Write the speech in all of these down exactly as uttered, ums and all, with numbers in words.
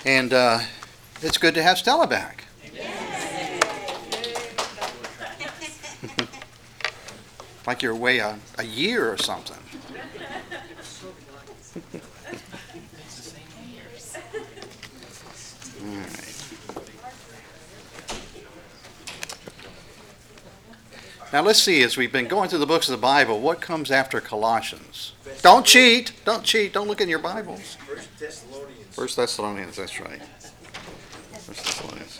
And uh, it's good to have Stella back. Like you're away a, a year or something. All right. Now let's see, as we've been going through the books of the Bible, what comes after Colossians? Don't cheat. Don't cheat. Don't look in your Bibles. First Thessalonians. First Thessalonians, that's right. First Thessalonians.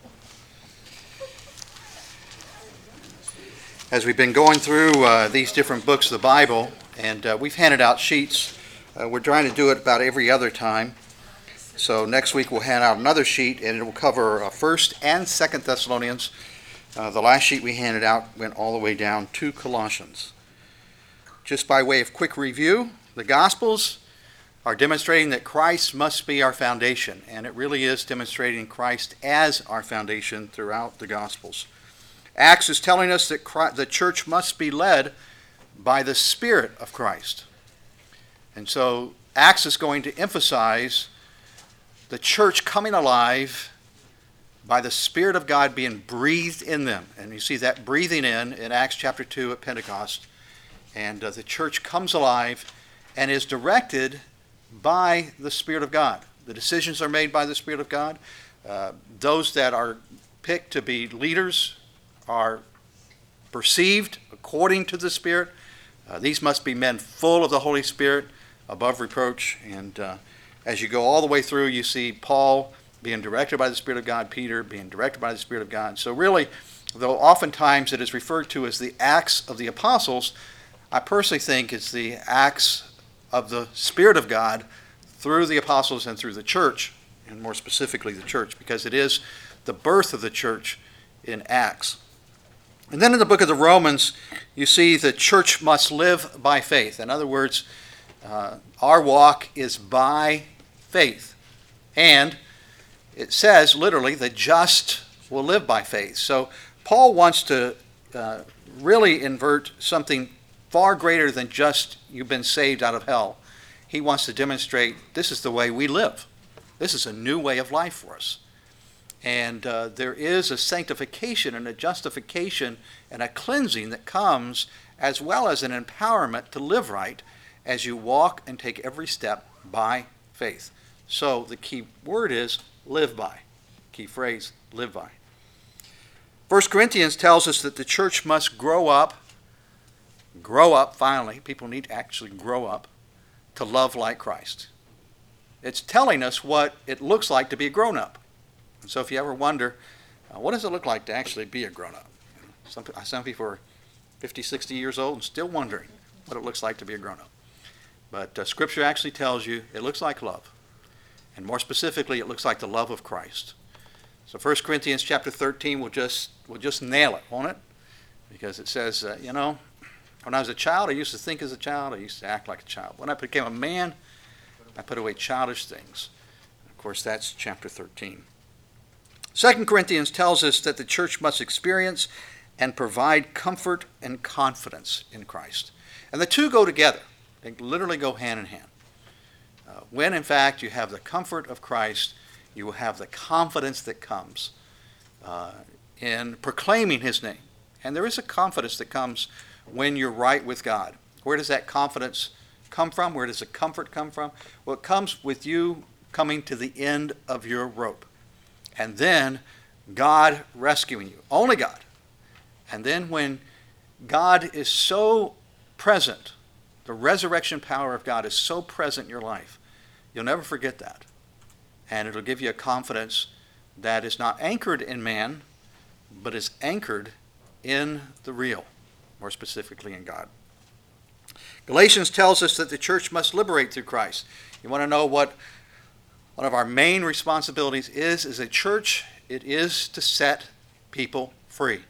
As we've been going through uh, these different books of the Bible, and uh, we've handed out sheets. Uh, we're trying to do it about every other time. So next week we'll hand out another sheet, and it will cover uh, First and Second Thessalonians. Uh, the last sheet we handed out went all the way down to Colossians. Just by way of quick review, the Gospels are demonstrating that Christ must be our foundation, and it really is demonstrating Christ as our foundation throughout the Gospels. Acts is telling us that Christ, the church must be led by the Spirit of Christ. And so Acts is going to emphasize the church coming alive by the Spirit of God being breathed in them. And you see that breathing in in Acts chapter two at Pentecost. And uh, the church comes alive and is directed by the Spirit of God. The decisions are made by the Spirit of God. Uh, those that are picked to be leaders are perceived according to the Spirit. Uh, these must be men full of the Holy Spirit, above reproach. And uh, as you go all the way through, you see Paul being directed by the Spirit of God, Peter being directed by the Spirit of God. So really, though oftentimes it is referred to as the Acts of the Apostles, I personally think it's the Acts of the Spirit of God through the apostles and through the church, and more specifically the church, because it is the birth of the church in Acts. And then in the book of the Romans, you see the church must live by faith. In other words, uh, our walk is by faith. And it says, literally, the just will live by faith. So Paul wants to uh, really invert something far greater than just you've been saved out of hell. He wants to demonstrate this is the way we live. This is a new way of life for us. And uh, there is a sanctification and a justification and a cleansing that comes, as well as an empowerment to live right as you walk and take every step by faith. So the key word is live by. Key phrase, live by. First Corinthians tells us that the church must grow up, grow up finally. People need to actually grow up to love like Christ. It's telling us what it looks like to be a grown-up. And so if you ever wonder, uh, what does it look like to actually be a grown-up? You know, some, some people are fifty, sixty years old and still wondering what it looks like to be a grown-up. But uh, Scripture actually tells you it looks like love. And more specifically, it looks like the love of Christ. So First Corinthians chapter thirteen will just will just nail it, won't it? Because it says, uh, you know, when I was a child, I used to think as a child. I used to act like a child. When I became a man, I put away childish things. Of course, that's chapter thirteen. Second Corinthians tells us that the church must experience and provide comfort and confidence in Christ. And the two go together. They literally go hand in hand. Uh, when, in fact, you have the comfort of Christ, you will have the confidence that comes uh, in proclaiming his name. And there is a confidence that comes when you're right with God. Where does that confidence come from? Where does the comfort come from? Well, it comes with you coming to the end of your rope. And then God rescuing you. Only God. And then when God is so present, the resurrection power of God is so present in your life, you'll never forget that. And it'll give you a confidence that is not anchored in man, but is anchored in the real, more specifically in God. Galatians tells us that the church must liberate through Christ. You want to know what one of our main responsibilities is as a church? It is to set people free.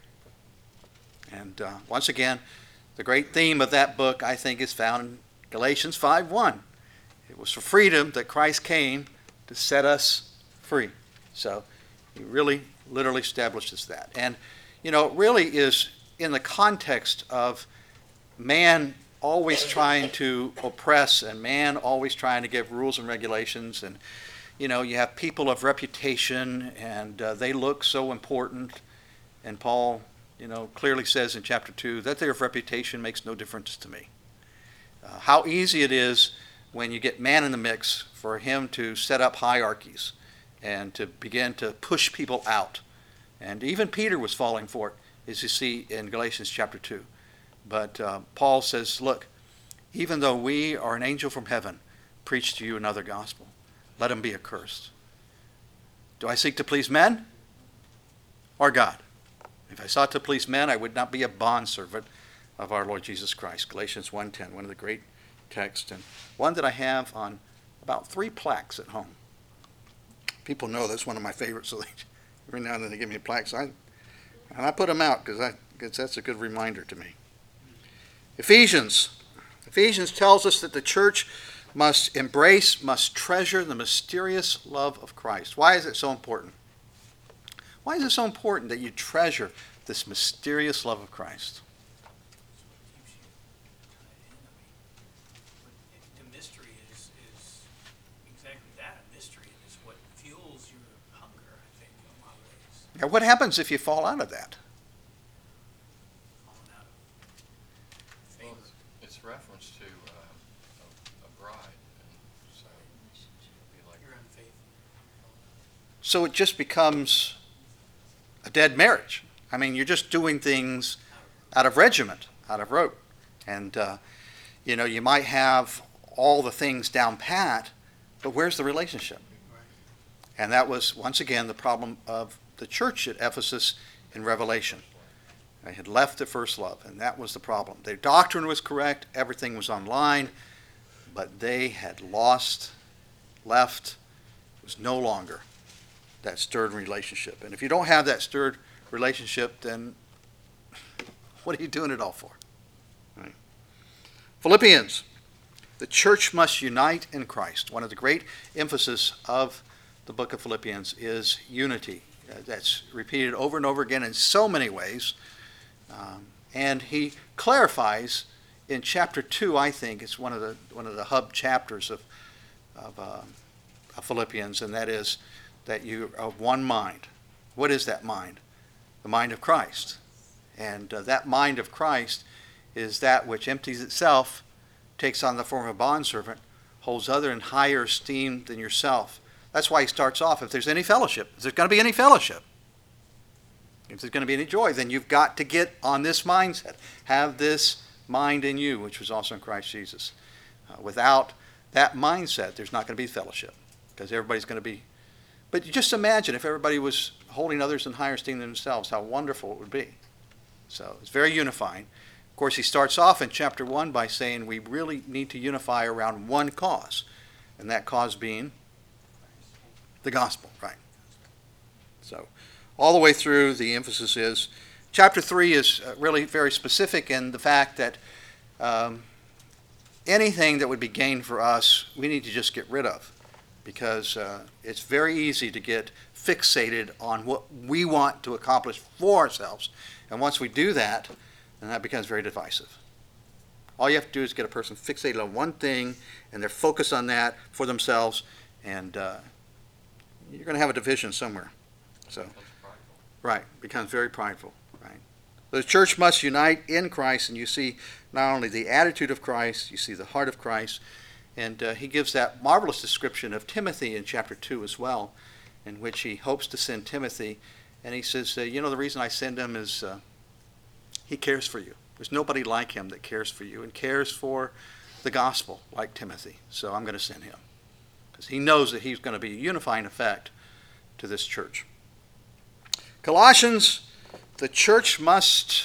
And uh, once again, the great theme of that book, I think, is found in Galatians five one. It was for freedom that Christ came to set us free. So he really, literally establishes that. And, you know, it really is in the context of man always trying to oppress and man always trying to give rules and regulations. And, you know, you have people of reputation, and uh, they look so important. And Paul, you know, clearly says in chapter two that their reputation makes no difference to me. Uh, how easy it is when you get man in the mix for him to set up hierarchies and to begin to push people out. And even Peter was falling for it, as you see in Galatians chapter two. But uh, Paul says, look, even though we are an angel from heaven, preach to you another gospel. Let him be accursed. Do I seek to please men or God? If I sought to please men, I would not be a bondservant of our Lord Jesus Christ. Galatians one ten, one of the great texts, and one that I have on about three plaques at home. People know that's one of my favorites, so they, every now and then they give me plaques. I, and I put them out because I because that's a good reminder to me. Ephesians. Ephesians tells us that the church must embrace, must treasure the mysterious love of Christ. Why is it so important? Why is it so important that you treasure this mysterious love of Christ? The mystery is, is exactly that, a mystery. It is what fuels your hunger, I think, in a lot of ways. Now, what happens if you fall out of that? Falling out of faith. Well, it's, it's reference to uh, a, a bride, and so it'd be like You're unfaithful. So it just becomes a dead marriage. I mean, you're just doing things out of regiment, out of rote. And, uh, you know, you might have all the things down pat, but where's the relationship? Right. And that was, once again, the problem of the church at Ephesus in Revelation. They had left their first love, and that was the problem. Their doctrine was correct, everything was online, but they had lost, left, it was no longer that stirred relationship. And if you don't have that stirred relationship, then what are you doing it all for? Right. Philippians. The church must unite in Christ. One of the great emphasis of the book of Philippians is unity. Uh, that's repeated over and over again in so many ways. Um, and he clarifies in chapter two, I think, it's one of the one of the hub chapters of, of, uh, of Philippians, and that is that you are of one mind. What is that mind? The mind of Christ. And uh, that mind of Christ is that which empties itself, takes on the form of a bondservant, holds other in higher esteem than yourself. That's why he starts off, if there's any fellowship, if there's going to be any fellowship, if there's going to be any joy, then you've got to get on this mindset. Have this mind in you, which was also in Christ Jesus. Uh, without that mindset, there's not going to be fellowship, because everybody's going to be. But you just imagine if everybody was holding others in higher esteem than themselves, how wonderful it would be. So it's very unifying. Of course, he starts off in chapter one by saying we really need to unify around one cause, and that cause being the gospel, right? So all the way through, the emphasis is, chapter three is really very specific in the fact that um, anything that would be gained for us, we need to just get rid of. Because uh, it's very easy to get fixated on what we want to accomplish for ourselves. And once we do that, then that becomes very divisive. All you have to do is get a person fixated on one thing, and they're focused on that for themselves, and uh, you're going to have a division somewhere. So, becomes prideful. right, becomes very prideful. Right. The church must unite in Christ, and you see not only the attitude of Christ, you see the heart of Christ. And uh, he gives that marvelous description of Timothy in chapter two as well, in which he hopes to send Timothy. And he says, uh, you know, the reason I send him is uh, he cares for you. There's nobody like him that cares for you and cares for the gospel like Timothy. So I'm going to send him. Because he knows that he's going to be a unifying effect to this church. Colossians, the church must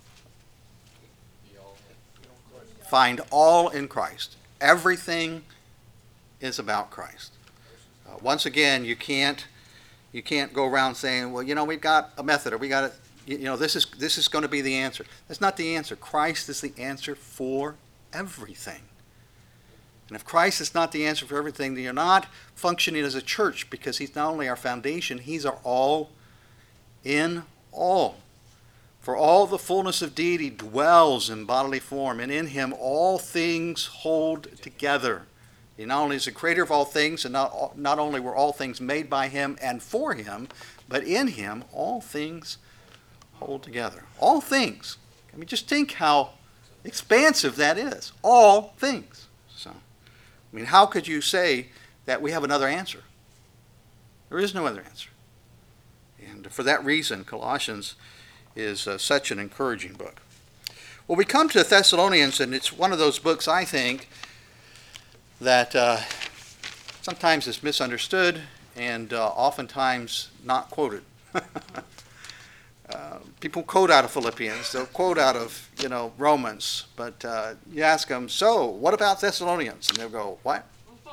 Be all in. find all in Christ. Everything is about Christ. Uh, once again, you can't you can't go around saying, well, you know, we've got a method, or we got a, you know, this is this is going to be the answer. That's not the answer. Christ is the answer for everything. And if Christ is not the answer for everything, then you're not functioning as a church, because he's not only our foundation, he's our all in all. For all the fullness of deity dwells in bodily form, and in him all things hold together. He not only is the creator of all things, and not, not only were all things made by him and for him, but in him all things hold together. All things. I mean, just think how expansive that is. All things. So, I mean, how could you say that we have another answer? There is no other answer. And for that reason, Colossians is uh, such an encouraging book. Well, we come to Thessalonians, and it's one of those books, I think, that uh, sometimes is misunderstood and uh, oftentimes not quoted. uh, people quote out of Philippians, they'll quote out of, you know, Romans, but uh, you ask them, so what about Thessalonians? And they'll go, what?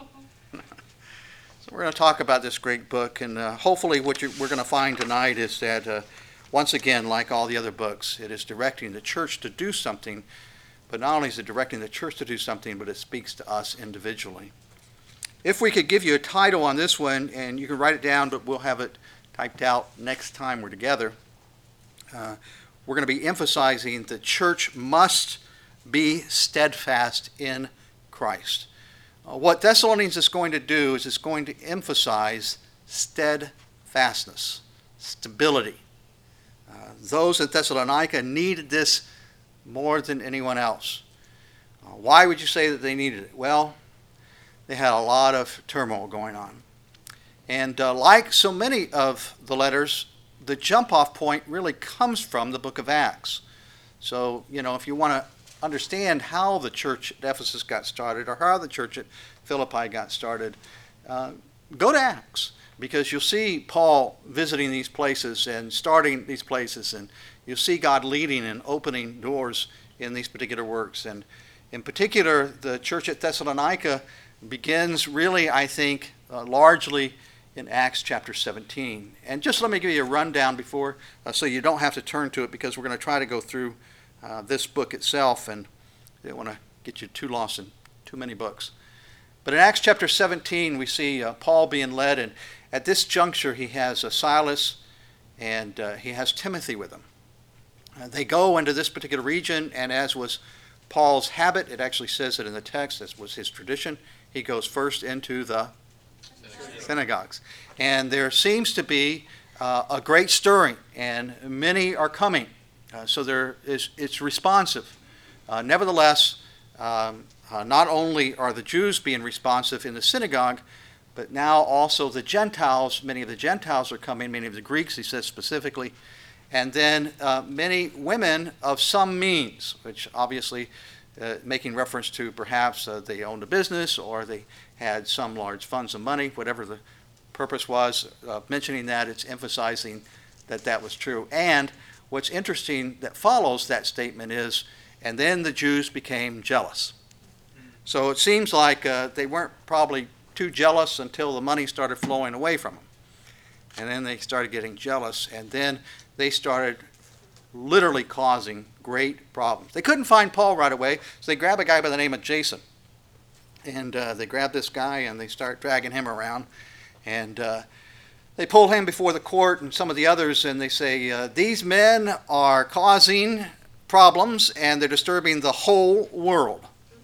So we're going to talk about this great book, and uh, hopefully what you, we're going to find tonight is that uh, once again, like all the other books, it is directing the church to do something, but not only is it directing the church to do something, but it speaks to us individually. If we could give you a title on this one, and you can write it down, but we'll have it typed out next time we're together. Uh, we're going to be emphasizing the church must be steadfast in Christ. Uh, what Thessalonians is going to do is it's going to emphasize steadfastness, stability. Uh, those at Thessalonica needed this more than anyone else. Uh, why would you say that they needed it? Well, they had a lot of turmoil going on. And uh, like so many of the letters, the jump-off point really comes from the book of Acts. So, you know, if you want to understand how the church at Ephesus got started or how the church at Philippi got started, uh, go to Acts, because you'll see Paul visiting these places and starting these places, and you'll see God leading and opening doors in these particular works. And in particular, the church at Thessalonica begins really, I think, uh, largely in Acts chapter seventeen. And just let me give you a rundown before, uh, so you don't have to turn to it, because we're going to try to go through uh, this book itself, and I don't want to get you too lost in too many books. But in Acts chapter seventeen, we see uh, Paul being led, and at this juncture, he has uh, Silas, and uh, he has Timothy with him. Uh, they go into this particular region, and as was Paul's habit, it actually says it in the text, as was his tradition, he goes first into the synagogues. synagogues. And there seems to be uh, a great stirring, and many are coming. Uh, so there is, it's responsive. Uh, nevertheless, um, uh, not only are the Jews being responsive in the synagogue, but now also the Gentiles, many of the Gentiles are coming, many of the Greeks, he says specifically, and then uh, many women of some means, which obviously uh, making reference to perhaps uh, they owned a business or they had some large funds of money, whatever the purpose was. Uh, mentioning that, it's emphasizing that that was true. And what's interesting that follows that statement is, and then the Jews became jealous. So it seems like uh, they weren't probably too jealous until the money started flowing away from them. And then they started getting jealous, and then they started literally causing great problems. They couldn't find Paul right away, so they grab a guy by the name of Jason. And uh, they grab this guy, and they start dragging him around. And uh, they pull him before the court and some of the others, and they say, uh, these men are causing problems, and they're disturbing the whole world.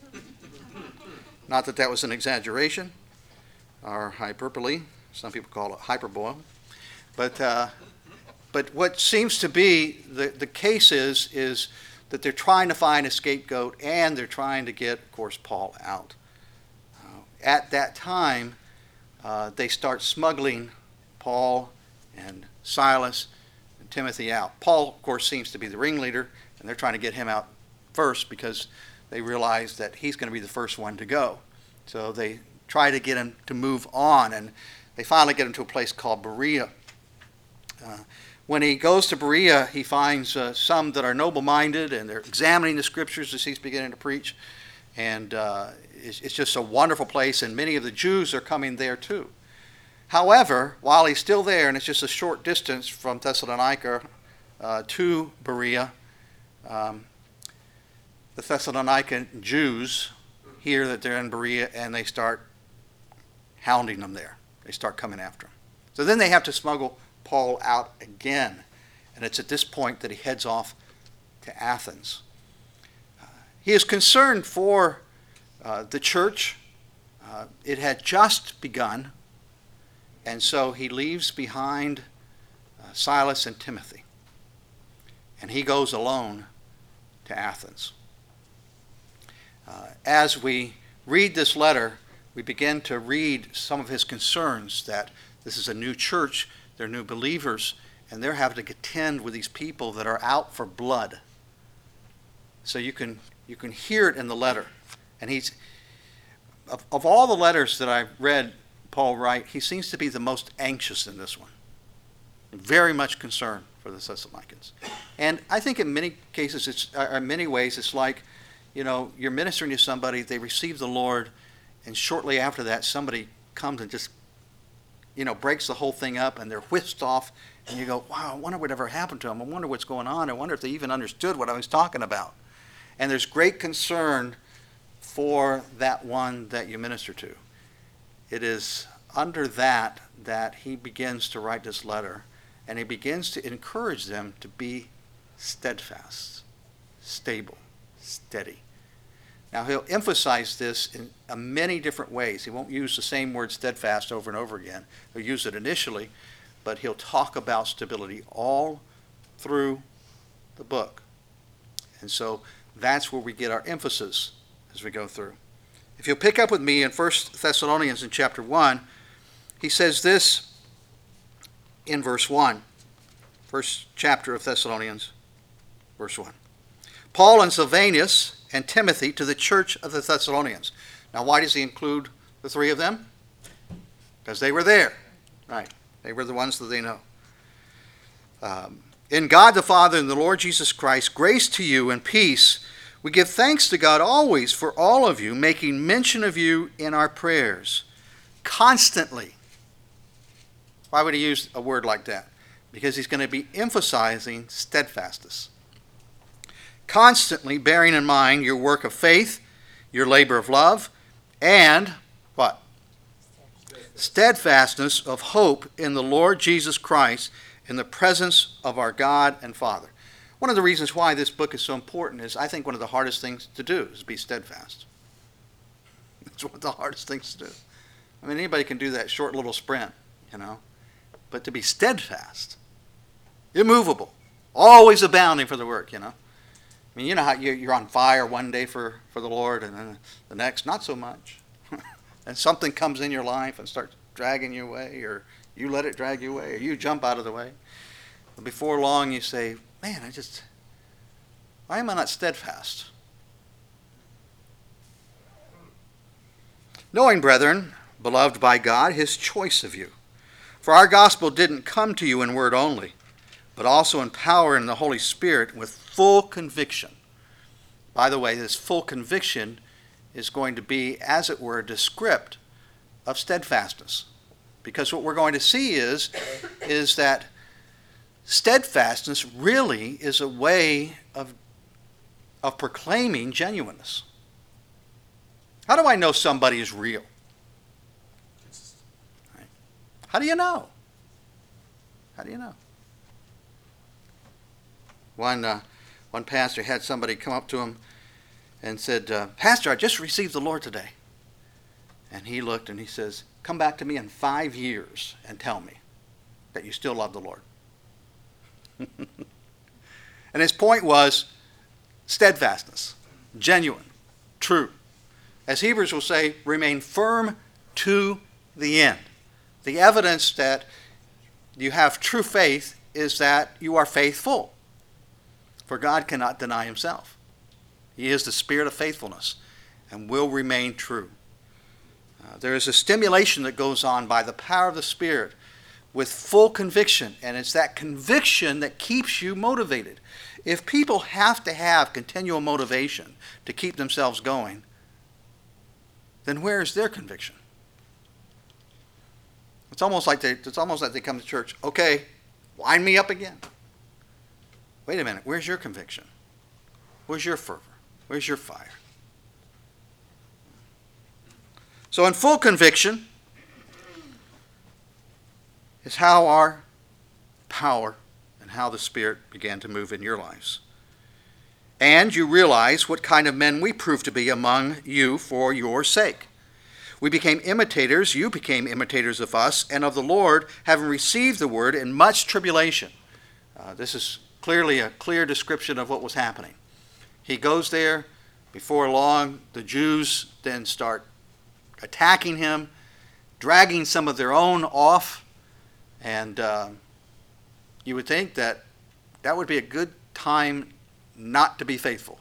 Not that that was an exaggeration or hyperbole. Some people call it hyperbole. But uh, but what seems to be the, the case is, is that they're trying to find a scapegoat, and they're trying to get, of course, Paul out. Uh, at that time, uh, they start smuggling Paul and Silas and Timothy out. Paul, of course, seems to be the ringleader, and they're trying to get him out first because they realize that he's going to be the first one to go. So they try to get him to move on, and they finally get him to a place called Berea. Uh, when he goes to Berea, he finds uh, some that are noble-minded, and they're examining the scriptures as he's beginning to preach. And uh, it's, it's just a wonderful place, and many of the Jews are coming there too. However, while he's still there, and it's just a short distance from Thessalonica uh, to Berea, um, the Thessalonican Jews hear that they're in Berea, and they start hounding them there. They start coming after him. So then they have to smuggle Paul out again. And it's at this point that he heads off to Athens. Uh, he is concerned for uh, the church. Uh, Uh, it had just begun, and so he leaves behind uh, Silas and Timothy, and he goes alone to Athens. Uh, as we read this letter, we begin to read some of his concerns that this is a new church, they're new believers, and they're having to contend with these people that are out for blood. So you can you can hear it in the letter. And he's of, of all the letters that I've read Paul write, he seems to be the most anxious in this one. Very much concerned for the Thessalonians. And I think in many cases, it's uh, in many ways, it's like, you know, you're ministering to somebody, they receive the Lord, and shortly after that, somebody comes and just, you know, breaks the whole thing up, and they're whisked off, and you go, wow, I wonder whatever happened to them. I wonder what's going on. I wonder if they even understood what I was talking about. And there's great concern for that one that you minister to. It is under that that he begins to write this letter, and he begins to encourage them to be steadfast, stable, steady. Now, he'll emphasize this in uh, many different ways. He won't use the same word steadfast over and over again. He'll use it initially, but he'll talk about stability all through the book. And so that's where we get our emphasis as we go through. If you'll pick up with me in First Thessalonians in chapter one, he says this in verse one. First chapter of Thessalonians, verse one. Paul and Silvanus and Timothy to the church of the Thessalonians. Now, why does he include the three of them? Because they were there. Right. They were the ones that they know. Um, in God the Father and the Lord Jesus Christ, grace to you and peace. We give thanks to God always for all of you, making mention of you in our prayers. Constantly. Why would he use a word like that? Because he's going to be emphasizing steadfastness. Constantly bearing in mind your work of faith, your labor of love, and what? Steadfastness of hope in the Lord Jesus Christ in the presence of our God and Father. One of the reasons why this book is so important is I think one of the hardest things to do is be steadfast. It's one of the hardest things to do. I mean, anybody can do that short little sprint, you know. But to be steadfast, immovable, always abounding for the work, you know. I mean, you know how you're on fire one day for, for the Lord, and then the next, not so much. And something comes in your life and starts dragging you away, or you let it drag you away, or you jump out of the way. But before long, you say, man, I just, why am I not steadfast? Knowing, brethren, beloved by God, his choice of you. For our gospel didn't come to you in word only, but also in power in the Holy Spirit with full conviction. By the way, this full conviction is going to be, as it were, a descript of steadfastness. Because what we're going to see is, is that steadfastness really is a way of, of proclaiming genuineness. How do I know somebody is real? Right. How do you know? How do you know? One, uh, one pastor had somebody come up to him and said, uh, Pastor, I just received the Lord today. And he looked and he says, come back to me in five years and tell me that you still love the Lord. And his point was steadfastness, genuine, true. As Hebrews will say, remain firm to the end. The evidence that you have true faith is that you are faithful. For God cannot deny himself. He is the spirit of faithfulness and will remain true. Uh, there is a stimulation that goes on by the power of the Spirit with full conviction, and it's that conviction that keeps you motivated. If people have to have continual motivation to keep themselves going, then where is their conviction? It's almost like they, it's almost like they come to church, okay, wind me up again. Wait a minute, where's your conviction? Where's your fervor? Where's your fire? So in full conviction is how our power and how the Spirit began to move in your lives. And you realize what kind of men we prove to be among you for your sake. We became imitators, you became imitators of us, and of the Lord, having received the word in much tribulation. Uh, this is clearly a clear description of what was happening. He goes there. Before long, the Jews then start attacking him, dragging some of their own off, and uh, you would think that that would be a good time not to be faithful.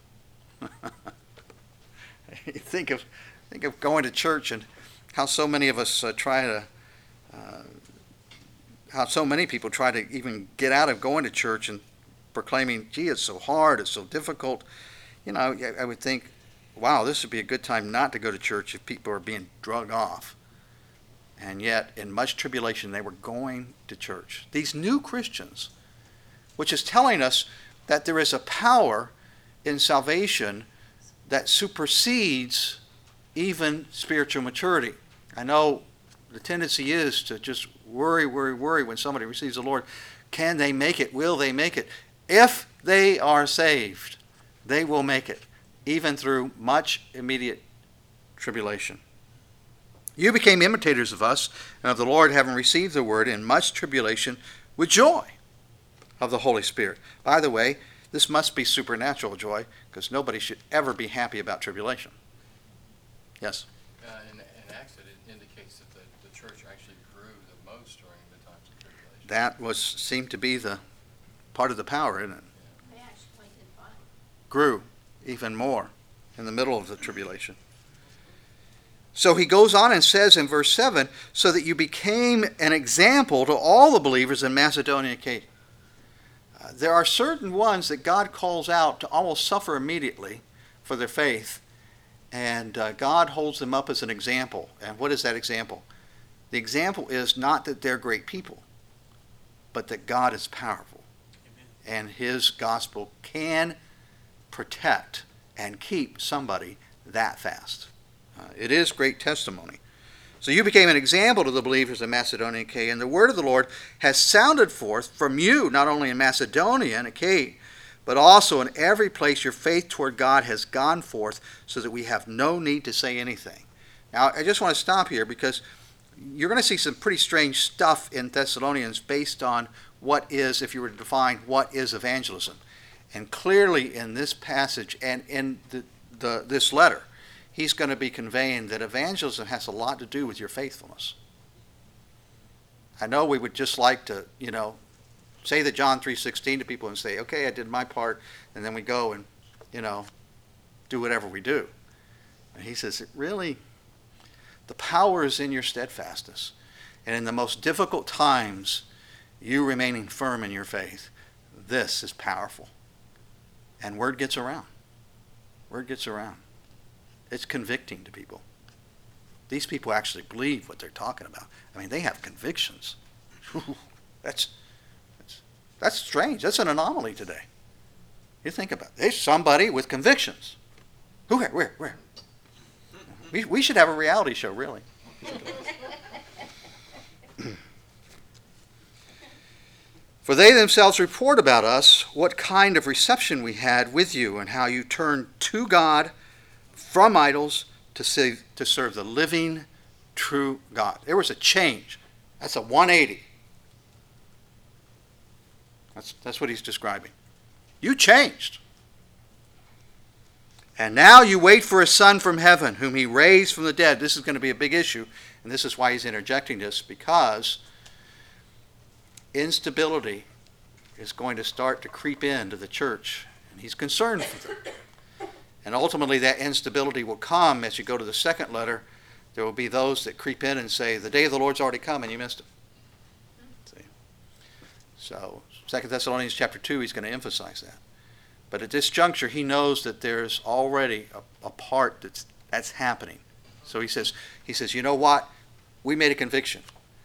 think of think of going to church and how so many of us uh, try to, uh, how so many people try to even get out of going to church and proclaiming, gee, it's so hard, it's so difficult. You know, I would think, wow, this would be a good time not to go to church if people are being drug off. And yet, in much tribulation, they were going to church. These new Christians, which is telling us that there is a power in salvation that supersedes even spiritual maturity. I know the tendency is to just worry, worry, worry when somebody receives the Lord. Can they make it? Will they make it? If they are saved, they will make it, even through much immediate tribulation. You became imitators of us and of the Lord, having received the word in much tribulation with joy of the Holy Spirit. By the way, this must be supernatural joy, because nobody should ever be happy about tribulation. Yes? Uh, in, in Acts, it indicates that the, the church actually grew the most during the times of tribulation. That was seemed to be the part of the power, isn't it? They actually did fine. Grew even more in the middle of the tribulation. So he goes on and says in verse seven, so that you became an example to all the believers in Macedonia and Achaia. Uh, there are certain ones that God calls out to almost suffer immediately for their faith, and uh, God holds them up as an example. And what is that example? The example is not that they're great people, but that God is powerful. Amen. And his gospel can protect and keep somebody that fast. Uh, it is great testimony. So you became an example to the believers in Macedonia and Achaia, and the word of the Lord has sounded forth from you, not only in Macedonia and Achaia, but also in every place your faith toward God has gone forth, so that we have no need to say anything. Now, I just want to stop here, because you're going to see some pretty strange stuff in Thessalonians based on what is, if you were to define what is evangelism. And clearly in this passage and in the, the, this letter, he's going to be conveying that evangelism has a lot to do with your faithfulness. I know we would just like to, you know, say the John three sixteen to people and say, okay, I did my part, and then we go and, you know, do whatever we do. And he says, really, the power is in your steadfastness. And in the most difficult times, you remaining firm in your faith. This is powerful. And word gets around. Word gets around. It's convicting to people. These people actually believe what they're talking about. I mean, they have convictions. That's, that's, that's strange. That's an anomaly today. You think about it. There's somebody with convictions. Who? Where? Where? Where? We, we should have a reality show, really. For they themselves report about us what kind of reception we had with you, and how you turned to God from idols to save, to serve the living, true God. There was a change. That's a one eighty. That's, that's what he's describing. You changed. And now you wait for a son from heaven, whom he raised from the dead. This is going to be a big issue, and this is why he's interjecting this, because instability is going to start to creep into the church, and he's concerned with it. And ultimately that instability will come as you go to the second letter. There will be those that creep in and say, the day of the Lord's already come and you missed it. See? So Second Thessalonians chapter two, he's going to emphasize that. But at this juncture, he knows that there's already a, a part that's, that's happening. So he says, he says, you know what? We made a conviction.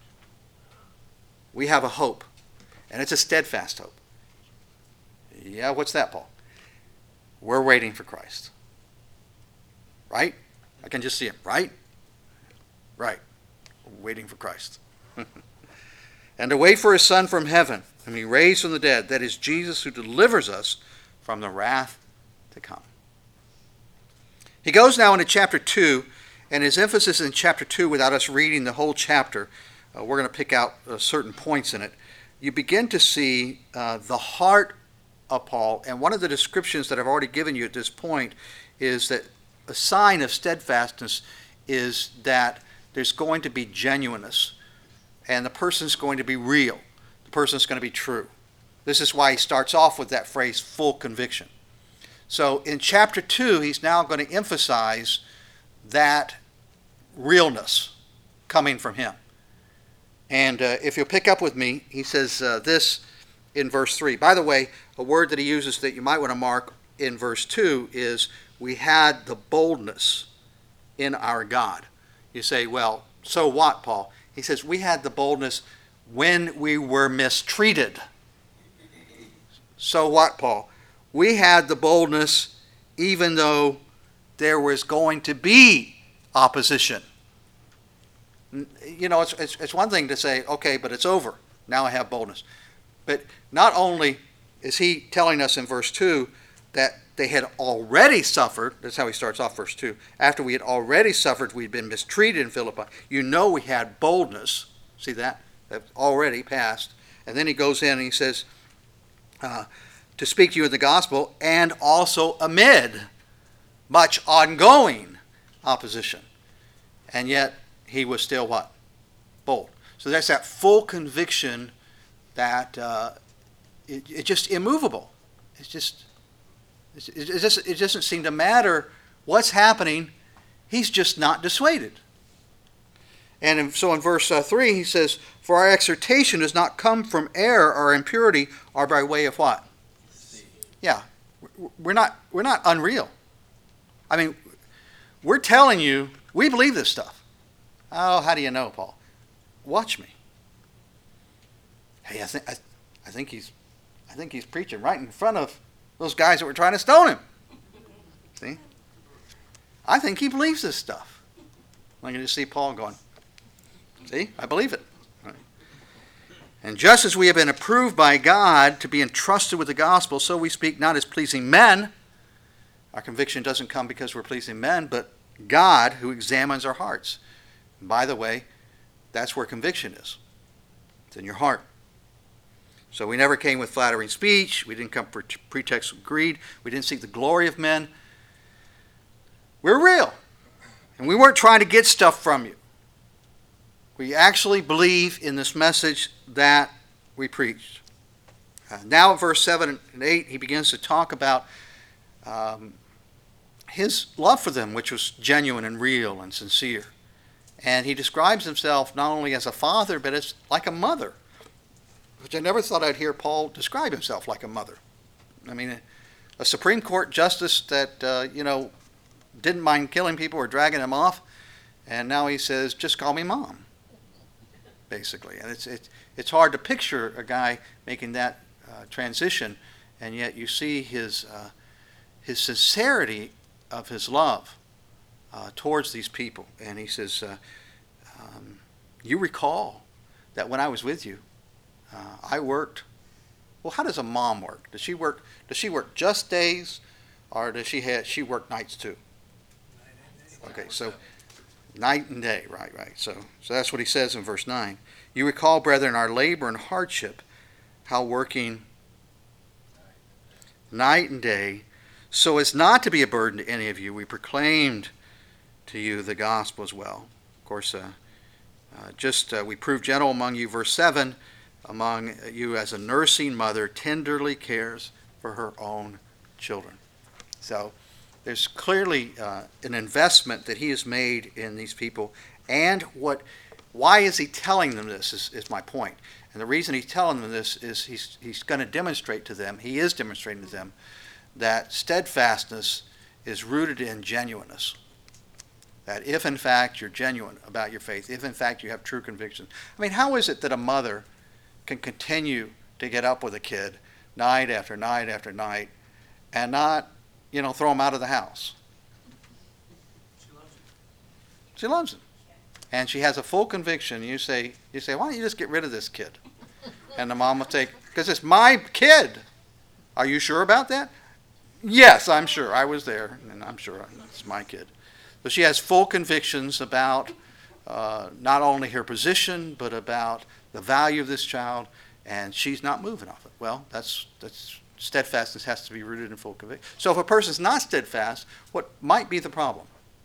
We have a hope, and it's a steadfast hope. Yeah, what's that, Paul? We're waiting for Christ. Right? I can just see him. Right? Right. We're waiting for Christ. And to wait for his Son from heaven, whom he raised from the dead, that is Jesus, who delivers us from the wrath to come. He goes now into chapter two, And his emphasis in chapter two, without us reading the whole chapter, uh, we're going to pick out uh, certain points in it. You begin to see uh, the heart of Paul, and one of the descriptions that I've already given you at this point is that a sign of steadfastness is that there's going to be genuineness, and the person's going to be real. The person's going to be true. This is why he starts off with that phrase, full conviction. So in chapter two, he's now going to emphasize that realness coming from him. And uh, if you'll pick up with me, he says uh, this in verse three. By the way, a word that he uses that you might want to mark in verse two is, we had the boldness in our God. You say, well, so what, Paul? He says, we had the boldness when we were mistreated. So what, Paul? We had the boldness even though there was going to be opposition. You know, it's, it's, it's one thing to say, okay, but it's over. Now I have boldness. But not only is he telling us in verse two that they had already suffered, that's how he starts off verse two, after we had already suffered, we'd been mistreated in Philippi. You know we had boldness. See that? That's already passed. And then he goes in and he says, uh, to speak to you of the gospel, and also amid much ongoing opposition. And yet he was still what? Bold. So that's that full conviction that uh, it, it's just immovable. It's just, it, it, just, it doesn't seem to matter what's happening. He's just not dissuaded. And in, so in verse uh, three, he says, for our exhortation does not come from error or impurity, or by way of what? Yeah, we're not, we're not unreal. I mean, we're telling you, we believe this stuff. Oh, how do you know, Paul? Watch me. Hey, I think I, I think he's, I think he's preaching right in front of those guys that were trying to stone him. See? I think he believes this stuff. I can just see Paul going, see, I believe it. Right. And just as we have been approved by God to be entrusted with the gospel, so we speak not as pleasing men. Our conviction doesn't come because we're pleasing men, but God who examines our hearts. And by the way, that's where conviction is. It's in your heart. So we never came with flattering speech. We didn't come for pretext of greed. We didn't seek the glory of men. We're real. And we weren't trying to get stuff from you. We actually believe in this message that we preached. Uh, now at verse seven and eight, he begins to talk about um, his love for them, which was genuine and real and sincere. And he describes himself not only as a father, but as like a mother, which I never thought I'd hear Paul describe himself like a mother. I mean, a, a Supreme Court justice that, uh, you know, didn't mind killing people or dragging them off, and now he says, just call me mom, basically. And it's, it's, it's hard to picture a guy making that uh, transition, and yet you see his, uh, his sincerity of his love uh, towards these people. And he says, uh, um, you recall that when I was with you, uh, I worked. Well, how does a mom work? Does she work? Does she work just days, or does she have she work nights too? Okay, so night and day, right, right. So, so that's what he says in verse nine. You recall, brethren, our labor and hardship, how working night and day, so as not to be a burden to any of you, we proclaimed to you the gospel as well. Of course, uh, uh, just uh, we prove gentle among you, verse seven, among you as a nursing mother tenderly cares for her own children. So there's clearly uh, an investment that he has made in these people. And what, why is he telling them this is, is my point. And the reason he's telling them this is he's, he's going to demonstrate to them, he is demonstrating to them, that steadfastness is rooted in genuineness. That if in fact you're genuine about your faith, if in fact you have true conviction. I mean, how is it that a mother can continue to get up with a kid night after night after night and not, you know, throw him out of the house? She loves it. She loves him. And she has a full conviction. You say, you say, why don't you just get rid of this kid? And the mom will say, because it's my kid. Are you sure about that? Yes, I'm sure. I was there, and I'm sure it's my kid. But she has full convictions about uh, not only her position, but about the value of this child, and she's not moving off it. Well, that's that's steadfastness has to be rooted in full conviction. So if a person's not steadfast, what might be the problem?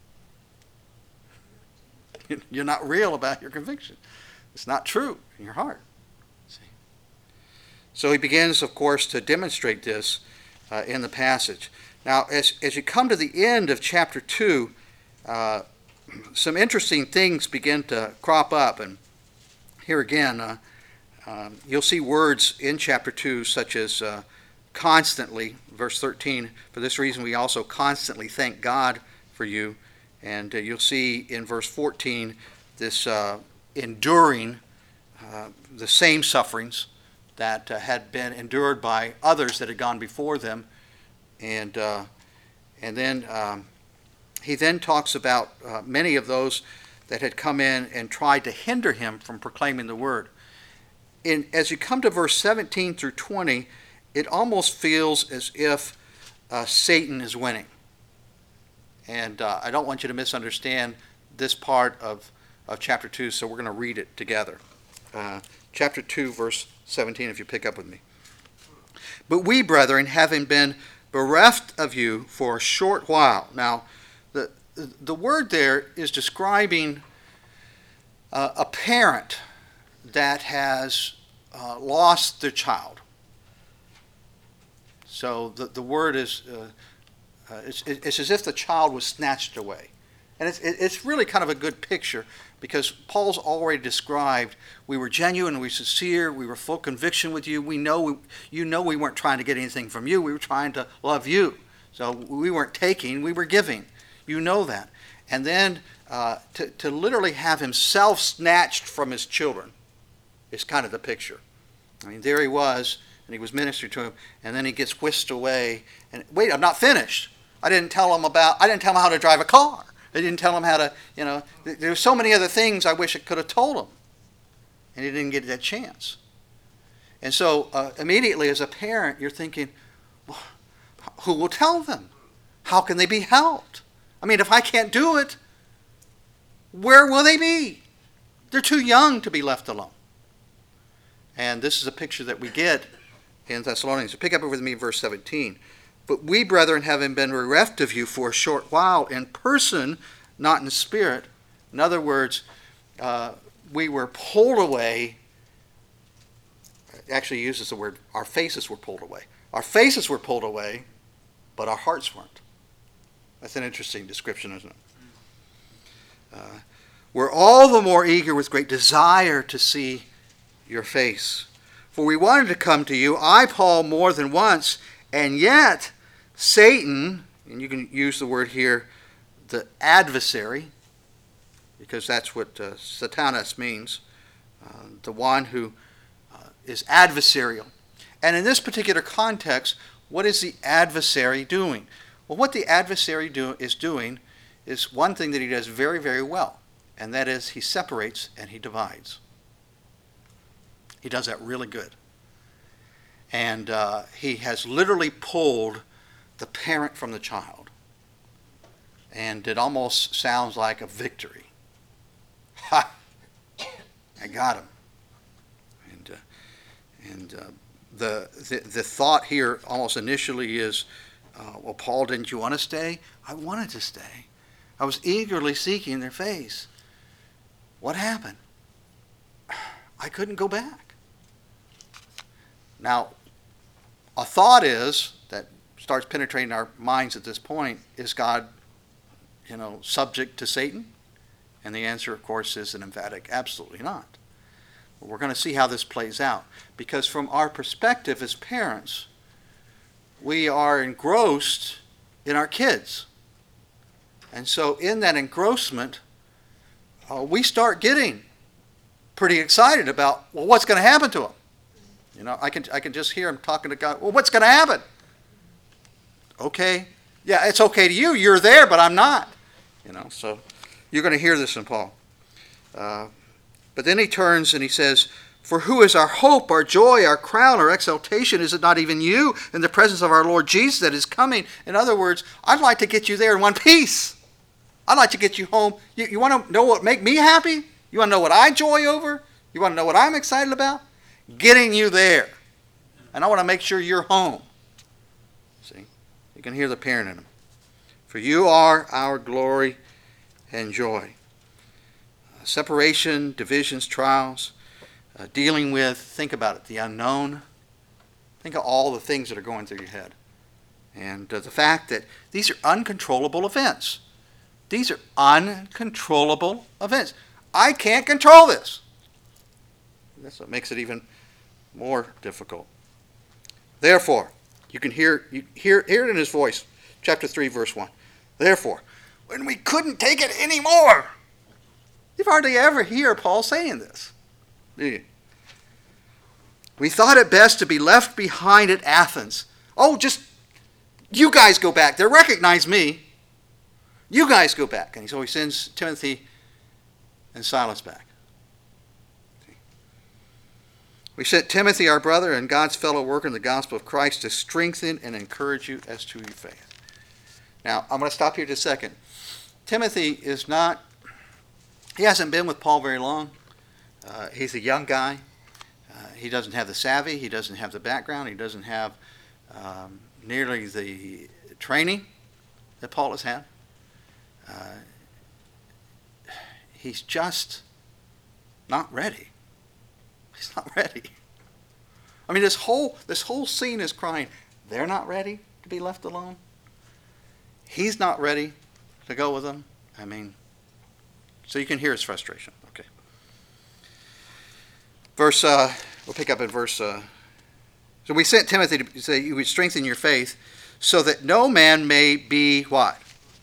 You're not real about your conviction. It's not true in your heart. See? So he begins, of course, to demonstrate this uh, in the passage. Now, as, as you come to the end of chapter two, uh, some interesting things begin to crop up. And here again, uh, um, you'll see words in chapter two such as uh, constantly, verse thirteen, for this reason we also constantly thank God for you. And uh, you'll see in verse fourteen this uh, enduring uh, the same sufferings that uh, had been endured by others that had gone before them. And uh, and then um, he then talks about uh, many of those that had come in and tried to hinder him from proclaiming the word. In, as you come to verse seventeen through twenty, it almost feels as if uh, Satan is winning. And uh, I don't want you to misunderstand this part of, of chapter two, so we're going to read it together. Uh, chapter two, verse seventeen, if you pick up with me. But we, brethren, having been bereft of you for a short while. Now, the, the word there is describing uh, a parent that has uh, lost their child. So the, the word is... Uh, Uh, it's, it's as if the child was snatched away. And it's, it's really kind of a good picture because Paul's already described we were genuine, we were sincere, we were full conviction with you. We know we, you know we weren't trying to get anything from you. We were trying to love you. So we weren't taking, we were giving. You know that. And then uh, to, to literally have himself snatched from his children is kind of the picture. I mean, there he was, and he was ministering to him, and then he gets whisked away. And wait, I'm not finished. I didn't tell him about, I didn't tell him how to drive a car. I didn't tell him how to, you know, there were so many other things I wish I could have told him. And he didn't get that chance. And so uh, immediately as a parent, you're thinking, well, who will tell them? How can they be helped? I mean, if I can't do it, where will they be? They're too young to be left alone. And this is a picture that we get in Thessalonians. So pick up with me verse seventeen. But we, brethren, having been bereft of you for a short while in person, not in spirit. In other words, uh, we were pulled away. Actually, he uses the word, our faces were pulled away. Our faces were pulled away, but our hearts weren't. That's an interesting description, isn't it? Uh, we're all the more eager with great desire to see your face. For we wanted to come to you, I, Paul, more than once, and yet Satan, and you can use the word here, the adversary, because that's what uh, Satanas means, uh, the one who uh, is adversarial. And in this particular context, what is the adversary doing? Well, what the adversary do, is doing is one thing that he does very, very well, and that is he separates and he divides. He does that really good. And uh, he has literally pulled the parent from the child. And it almost sounds like a victory. Ha! I got him. And uh, and uh, the, the the thought here almost initially is, uh, well, Paul, didn't you want to stay? I wanted to stay. I was eagerly seeking their face. What happened? I couldn't go back. Now, a thought is that starts penetrating our minds at this point, is God, you know, subject to Satan? And the answer, of course, is an emphatic absolutely not. But we're going to see how this plays out. Because from our perspective as parents, we are engrossed in our kids. And so in that engrossment, uh, we start getting pretty excited about, well, what's going to happen to them? You know, I can I can just hear him talking to God. Well, what's going to happen? Okay. Yeah, it's okay to you. You're there, but I'm not. You know, so you're going to hear this in Paul. Uh, but then he turns and he says, for who is our hope, our joy, our crown, our exaltation? Is it not even you in the presence of our Lord Jesus that is coming? In other words, I'd like to get you there in one piece. I'd like to get you home. You, you want to know what make me happy? You want to know what I joy over? You want to know what I'm excited about? Getting you there. And I want to make sure you're home. See? You can hear the parent in him. For you are our glory and joy. Uh, separation, divisions, trials, uh, dealing with, think about it, the unknown. Think of all the things that are going through your head. And uh, the fact that these are uncontrollable events. These are uncontrollable events. I can't control this. That's what makes it even more difficult. Therefore, you can hear, you hear, hear it in his voice. Chapter three, verse one. Therefore, when we couldn't take it anymore. You hardly ever hear Paul saying this, do you? We thought it best to be left behind at Athens. Oh, just, you guys go back. They recognize me. You guys go back. And so he sends Timothy and Silas back. We sent Timothy, our brother, and God's fellow worker in the gospel of Christ to strengthen and encourage you as to your faith. Now, I'm going to stop here just a second. Timothy is not, he hasn't been with Paul very long. Uh, he's a young guy. Uh, he doesn't have the savvy. He doesn't have the background. He doesn't have um, nearly the training that Paul has had. Uh, he's just not ready. He's not ready. I mean, this whole this whole scene is crying, they're not ready to be left alone. He's not ready to go with them. I mean, so you can hear his frustration. Okay. Verse, uh, we'll pick up in verse, uh, so we sent Timothy to say you would strengthen your faith so that no man may be what?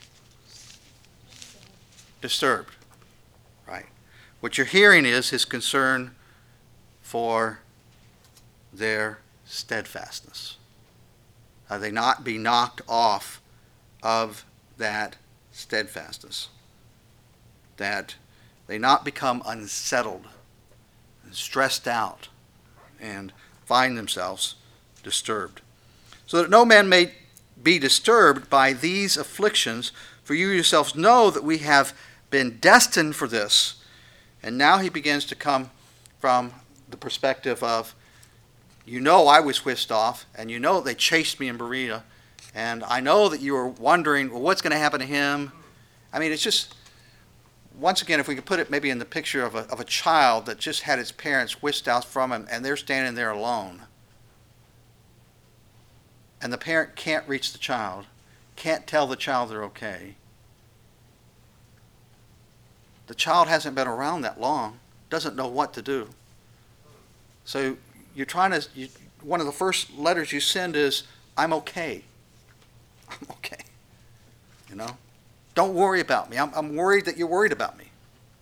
Disturbed. Right. What you're hearing is his concern for their steadfastness. Uh, they not be knocked off of that steadfastness. That they not become unsettled and stressed out and find themselves disturbed. So that no man may be disturbed by these afflictions, for you yourselves know that we have been destined for this. And now he begins to come from the perspective of, you know I was whisked off, and you know they chased me in Berea, and I know that you were wondering, well, what's going to happen to him? I mean, it's just, once again, if we could put it maybe in the picture of a, of a child that just had its parents whisked out from him, and they're standing there alone. And the parent can't reach the child, can't tell the child they're okay. The child hasn't been around that long, doesn't know what to do. So you're trying to, you, one of the first letters you send is, I'm okay. I'm okay. You know? Don't worry about me. I'm, I'm worried that you're worried about me.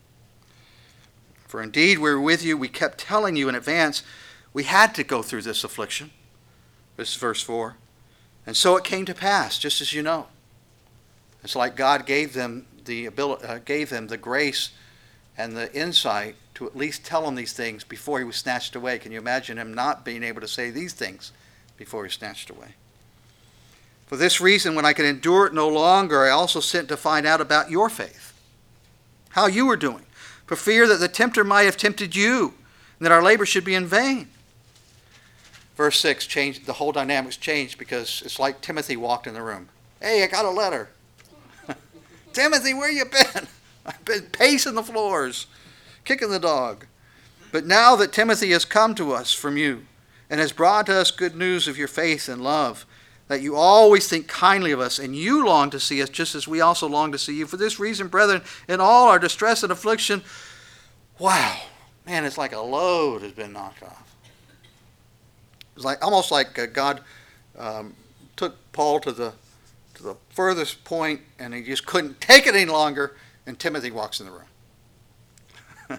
For indeed we were with you. We kept telling you in advance we had to go through this affliction. This is verse four. And so it came to pass, just as you know. It's like God gave them the ability, uh, gave them the grace and the insight to at least tell him these things before he was snatched away. Can you imagine him not being able to say these things before he was snatched away? For this reason, when I could endure it no longer, I also sent to find out about your faith, how you were doing, for fear that the tempter might have tempted you, and that our labor should be in vain. Verse six, changed, the whole dynamics changed because it's like Timothy walked in the room. Hey, I got a letter. Timothy, where you been? I've been pacing the floors, kicking the dog. But now that Timothy has come to us from you and has brought to us good news of your faith and love, that you always think kindly of us and you long to see us just as we also long to see you. For this reason, brethren, in all our distress and affliction, wow, man, it's like a load has been knocked off. It's like almost like uh, God um, took Paul to the to the furthest point and he just couldn't take it any longer, and Timothy walks in the room.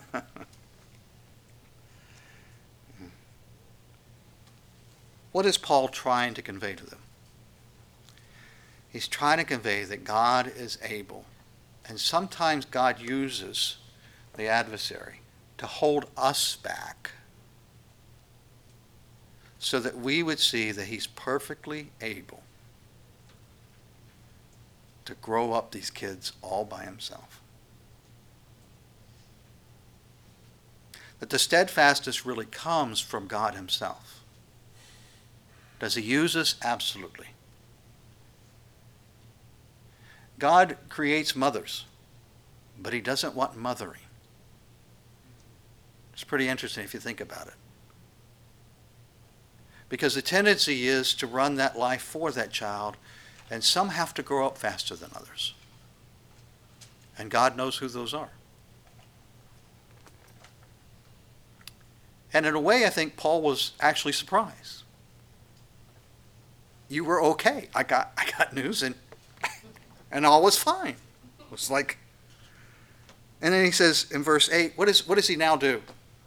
What is Paul trying to convey to them? He's trying to convey that God is able, and sometimes God uses the adversary to hold us back so that we would see that he's perfectly able to grow up these kids all by himself. That the steadfastness really comes from God himself. Does he use us? Absolutely. God creates mothers, but he doesn't want mothering. It's pretty interesting if you think about it. Because the tendency is to run that life for that child, and some have to grow up faster than others. And God knows who those are. And in a way, I think Paul was actually surprised. You were okay. I got I got news, and and all was fine. It was like, and then he says in verse eight, what is what does he now do?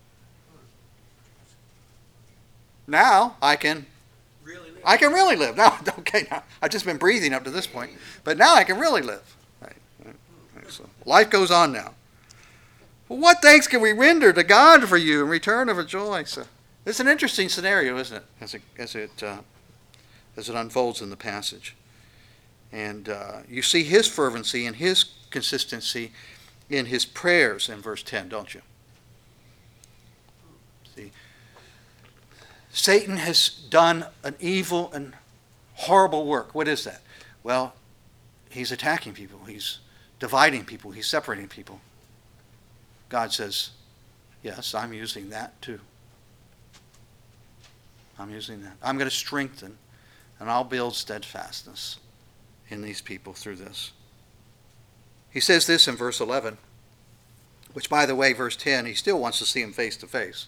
Now I can Really live. I can really live. Now, okay, now I've just been breathing up to this point, but now I can really live. Right. Right. So life goes on now. Well, what thanks can we render to God for you in return of a joy? So it's an interesting scenario, isn't it, as it as it uh, as it unfolds in the passage, and uh, you see his fervency and his consistency in his prayers in verse ten, don't you? See. Satan has done an evil and horrible work. What is that? Well, he's attacking people. He's dividing people. He's separating people. God says, yes, I'm using that too. I'm using that. I'm going to strengthen and I'll build steadfastness in these people through this. He says this in verse eleven, which, by the way, verse ten, he still wants to see him face to face.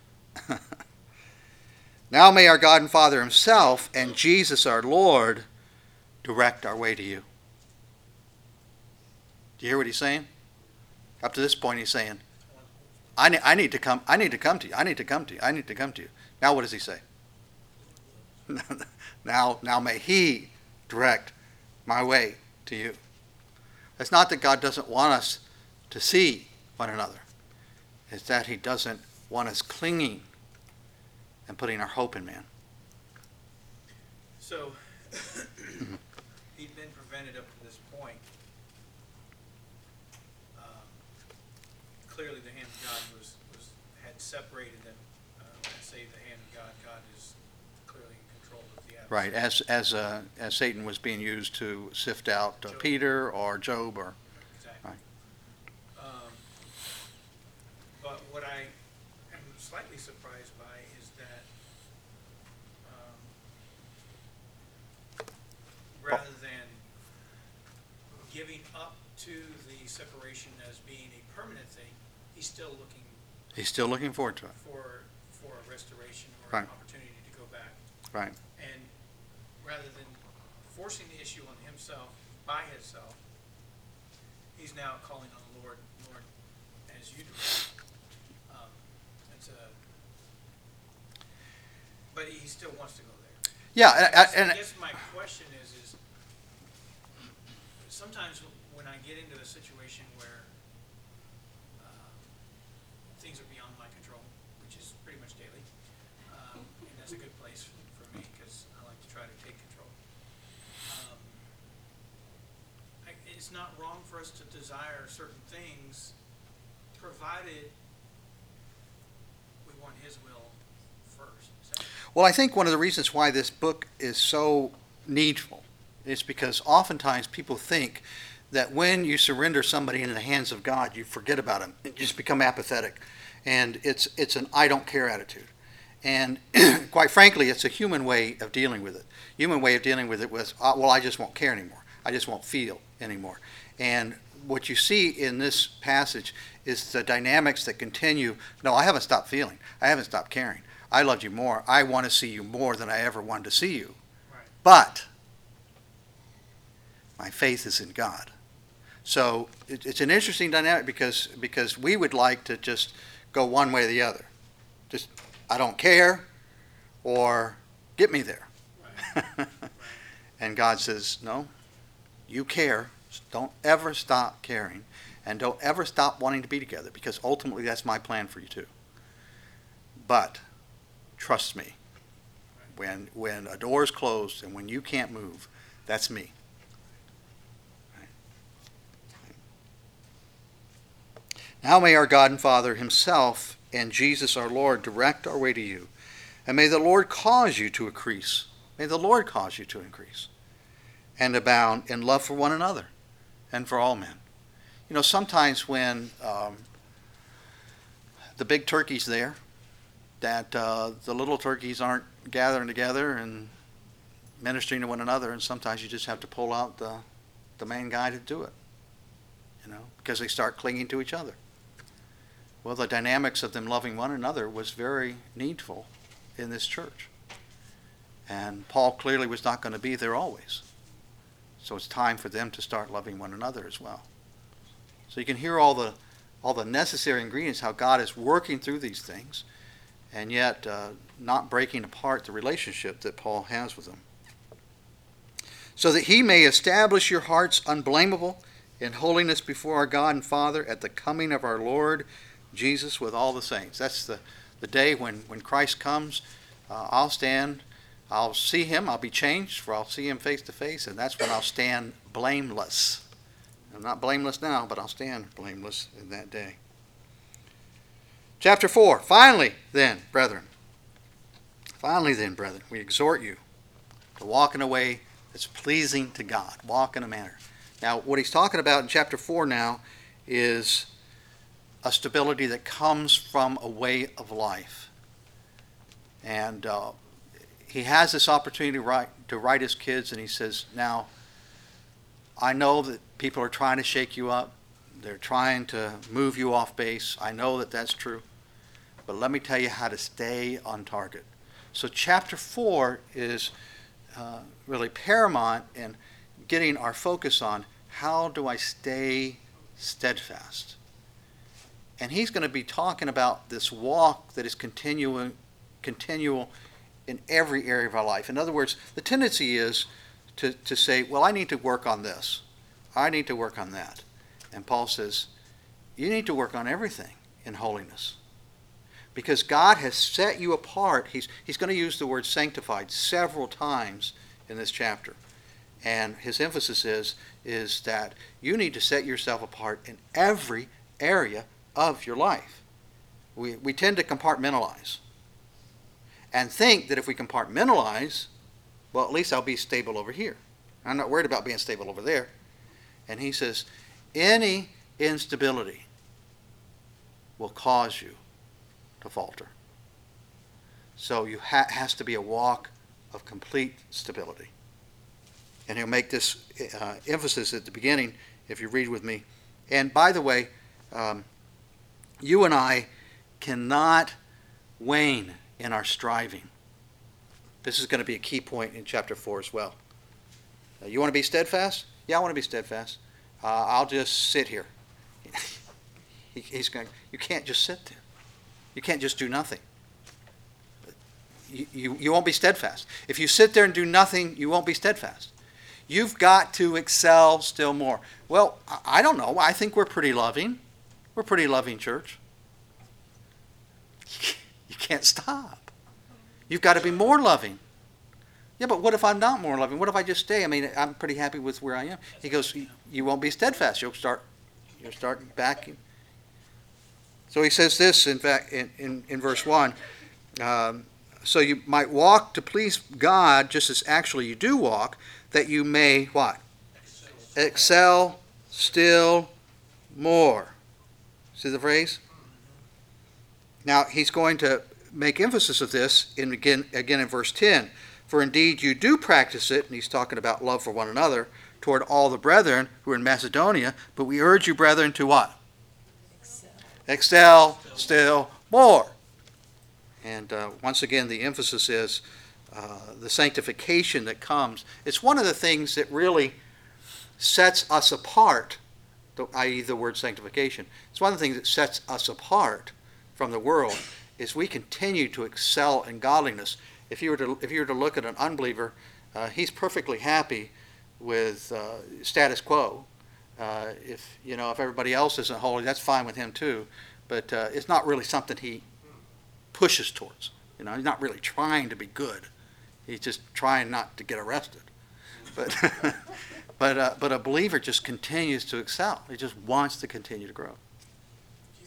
Now may our God and Father himself and Jesus our Lord direct our way to you. Do you hear what he's saying? Up to this point he's saying, I need, I need to come, I need to come to you, I need to come to you, I need to come to you. Now what does he say? now, now may he direct my way to you. It's not that God doesn't want us to see one another. It's that he doesn't want us clinging and putting our hope in man. So, he'd been prevented up to this point. Um, clearly, the hand of God was, was had separated them. Uh, when I say the hand of God, God is clearly in control of the atmosphere. Right, as as uh, as Satan was being used to sift out uh, Job. Peter or Job or Exactly. Right. Um, but what I am slightly surprised by is that um, rather than giving up to the separation as being a permanent thing, he's still looking he's still looking forward to it. for for a restoration or an Right. opportunity to go back. Right. And rather than forcing the issue on himself by himself, he's now calling on the Lord, Lord, as you do. Um, it's a, but he still wants to go there. Yeah, and, I and, and guess my question is, is sometimes when I get into a situation where um, things are beyond my control, which is pretty much daily, um, and that's a good place for, for me because I like to try to take control. Um, I, it's not wrong for us to desire certain things, provided we want His will first. So, well, I think one of the reasons why this book is so needful is because oftentimes people think that when you surrender somebody into the hands of God, you forget about them. You just become apathetic. And it's it's an I don't care attitude. And quite frankly, it's a human way of dealing with it. Human way of dealing with it was, uh, well, I just won't care anymore. I just won't feel anymore. And what you see in this passage is the dynamics that continue. No, I haven't stopped feeling. I haven't stopped caring. I loved you more. I want to see you more than I ever wanted to see you. right. But my faith is in God. So it, it's an interesting dynamic because because we would like to just go one way or the other. Just, I don't care, or get me there. Right. Right. And God says, no, you care. Don't ever stop caring. And don't ever stop wanting to be together, because ultimately that's my plan for you too. But trust me, when when a door is closed and when you can't move, that's me. Now may our God and Father himself and Jesus our Lord direct our way to you. And may the Lord cause you to increase. May the Lord cause you to increase and abound in love for one another and for all men. You know, sometimes when um, the big turkey's there, that uh, the little turkeys aren't gathering together and ministering to one another, and sometimes you just have to pull out the, the main guy to do it, you know, because they start clinging to each other. Well, the dynamics of them loving one another was very needful in this church. And Paul clearly was not going to be there always. So it's time for them to start loving one another as well. So you can hear all the all the necessary ingredients, how God is working through these things, and yet uh, not breaking apart the relationship that Paul has with them. So that he may establish your hearts unblameable in holiness before our God and Father at the coming of our Lord Jesus with all the saints. That's the, the day when, when Christ comes. Uh, I'll stand, I'll see him, I'll be changed, for I'll see him face to face, and that's when I'll stand blameless. I'm not blameless now, but I'll stand blameless in that day. Chapter four. Finally, then, brethren, finally then, brethren, we exhort you to walk in a way that's pleasing to God. Walk in a manner. Now, what he's talking about in chapter four now is a stability that comes from a way of life. And uh, he has this opportunity to write, to write his kids, and he says, now, I know that people are trying to shake you up. They're trying to move you off base. I know that that's true. But let me tell you how to stay on target. So chapter four is uh, really paramount in getting our focus on how do I stay steadfast. And he's going to be talking about this walk that is continuing, continual in every area of our life. In other words, the tendency is to, to say, well, I need to work on this. I need to work on that. And Paul says, you need to work on everything in holiness. Because God has set you apart. He's, he's going to use the word sanctified several times in this chapter. And his emphasis is, is that you need to set yourself apart in every area of your life. We, we tend to compartmentalize and think that if we compartmentalize, well, at least I'll be stable over here. I'm not worried about being stable over there. And he says, any instability will cause you to falter. So you ha- has to be a walk of complete stability. And he'll make this uh, emphasis at the beginning, if you read with me. And by the way, um, you and I cannot wane in our striving. This is going to be a key point in chapter four as well. Uh, you want to be steadfast? Yeah, I want to be steadfast. Uh, I'll just sit here. he, he's going. You can't just sit there. You can't just do nothing. You, you, you won't be steadfast. If you sit there and do nothing, you won't be steadfast. You've got to excel still more. Well, I don't know. I think we're pretty loving. We're a pretty loving church. You can't stop. You've got to be more loving. Yeah, but what if I'm not more loving? What if I just stay? I mean, I'm pretty happy with where I am. He goes, you won't be steadfast. You'll start, you'll start backing. So he says this, in fact, in, in, in verse one. Um, so you might walk to please God, just as actually you do walk, that you may, what? Excel, Excel still more. See the phrase? Now, he's going to make emphasis of this in again, again in verse ten. For indeed you do practice it, and he's talking about love for one another, toward all the brethren who are in Macedonia, but we urge you, brethren, to what? Excel, Excel still more. And uh, once again, the emphasis is uh, the sanctification that comes. It's one of the things that really sets us apart, that is the word sanctification. It's one of the things that sets us apart from the world, is we continue to excel in godliness. If you were to, if you were to look at an unbeliever, uh, he's perfectly happy with uh, status quo. Uh, if you know, if everybody else isn't holy, that's fine with him too. But uh, it's not really something he pushes towards. You know, he's not really trying to be good. He's just trying not to get arrested. But but uh, but a believer just continues to excel. He just wants to continue to grow.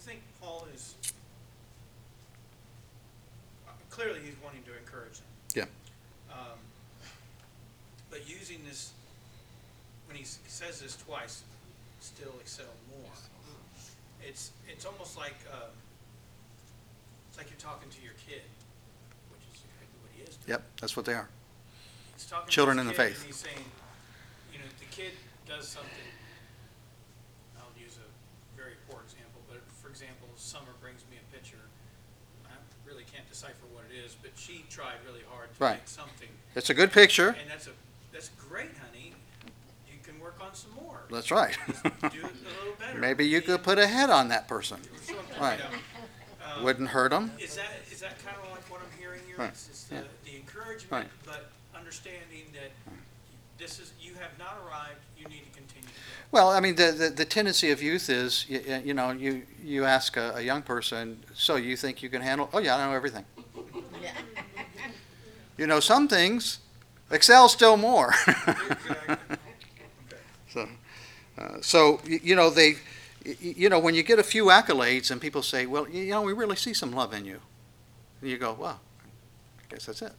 clearly he's wanting to encourage them. Yeah. Um, but using this, when he s- says this twice, still excel more. It's it's almost like uh, it's like you're talking to your kid, which is exactly what he is doing. Yep, that's what they are. He's talking Children to in his the kid, faith. and he's saying, you know, the kid does something. I'll use a very poor example, but for example, Summer brings me a picture. I really can't decipher what it is, but she tried really hard to Right. make something. It's a good picture. And that's a that's great, honey. You can work on some more. That's right. Just do it a little better. Maybe you could put a head on that person. Or something, you Right. know. Um, Wouldn't hurt them. Is that is that kind of like what I'm hearing here? Right. It's, it's the, Yeah. the encouragement, Right. but understanding that this is you have not arrived. You need to continue to grow. Well, I mean, the, the, the tendency of youth is, you, you know, you, you ask a, a young person, so you think you can handle, oh yeah, I know everything. You know some things, excel still more. Exactly. Okay. So, uh, so y- you know, they, y- you know, when you get a few accolades and people say, well, you know, we really see some love in you. And you go, well, I guess that's it.